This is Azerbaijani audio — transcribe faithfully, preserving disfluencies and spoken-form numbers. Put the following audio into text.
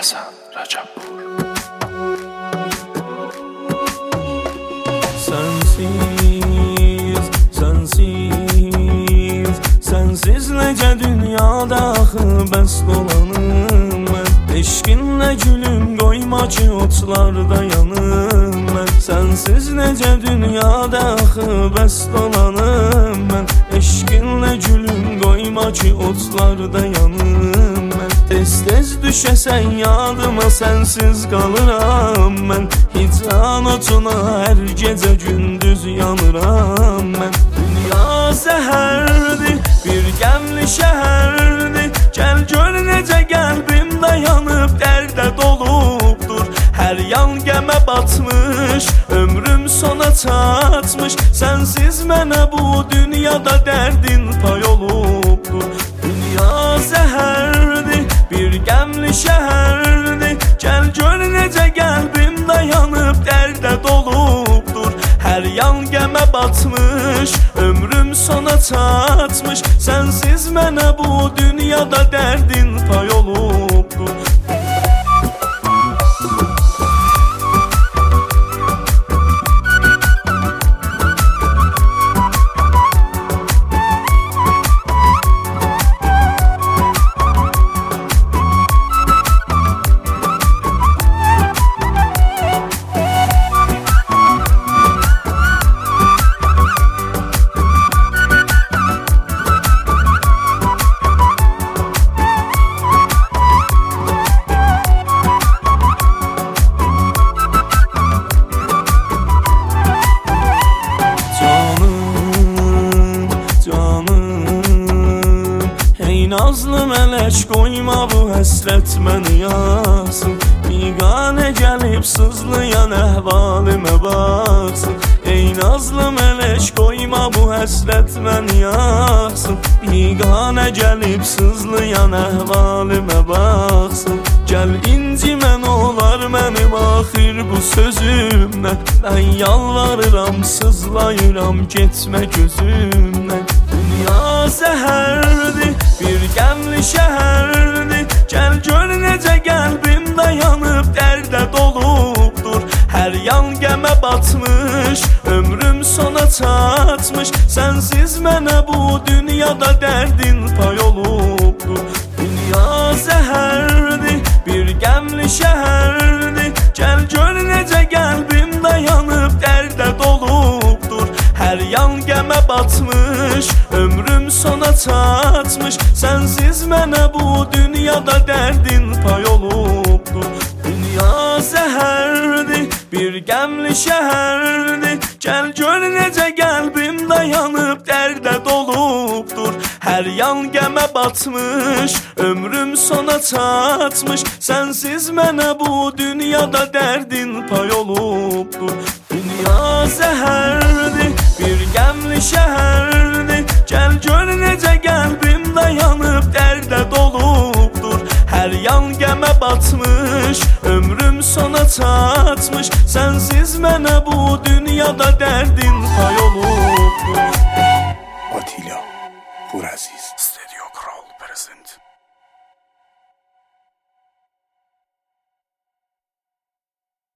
Həsən Rəcəbpur. Sensiz, sensiz, sensiz necə dünyada axı bəst olanım mən. Eşqinlə gülüm qoyma ki otlarda yanım mən. Sensiz necə dünyada axı bəst olanım mən. Eşqinlə gülüm qoyma ki otlarda yanım mən. Tez-tez düşəsən yadıma sensiz qalıram mən. Hicran otuna hər gecə gündüz yanıram mən. Dünya zəhərdir, bir qəmli şəhərdir. Gəl gör necə qəlbimdə yanıb dərdə dolubdur. Hər yan qəmə batmış, ömrüm sona çatmış. Sensiz mənə bu dünyada dərdin pay olubdur. Dünya zəhərdir, bir qəmli şəhərdir. Gəl gör necə qəlbimdə yanıb dərdə dolubdur. Hər yan qəmə batmış, ömrüm sona çatmış. Sensiz mənə bu dünyada dərdin pay olubdur. Nazlı mələk qoyma bu həsrət məni yaxsın. Biganə gəlib sızlayan əhvalimə baxsın. Ey nazlı mələk qoyma bu həsrət məni yaxsın. Biganə gəlib sızlayan əhvalimə baxsın. Gəl incimən olar mənim axir bu sözümdən. Mən yalvarıram, sızlayıram, getmə gözümdən. Dünya zəhərdir, bir qəmli şəhərdir. Gəl gör necə qəlbimdə yanıb dərdə dolubdur. Hər yan qəmə batmış, ömrüm sona çatmış. Sensiz mənə bu dünyada dərdin pay olubdur. Dünya zəhərdir, bir qəmli şəhərdir. Gəl gör necə qəlbimdə yanıb dərdə dolubdur. Hər yan qəmə batmış, ömrüm sona çatmış. Sensiz mənə bu dünyada dərdin pay olubdur. Dünya zəhərdir, bir qəmli şəhərdir. Gəl gör necə qəlbimdə yanıb dərdə dolubdur. Hər yan qəmə batmış, ömrüm sona çatmış. Sensiz mənə bu dünyada dərdin pay olubdur. Dünya zəhərdir, bir qəmli şəhərdir. Gəl gör necə qəlbimdə yanıb dərdə dolubdur. Hər yan qəmə batmış, ömrüm sona çatmış. Sensiz mənə bu dünyada dərdin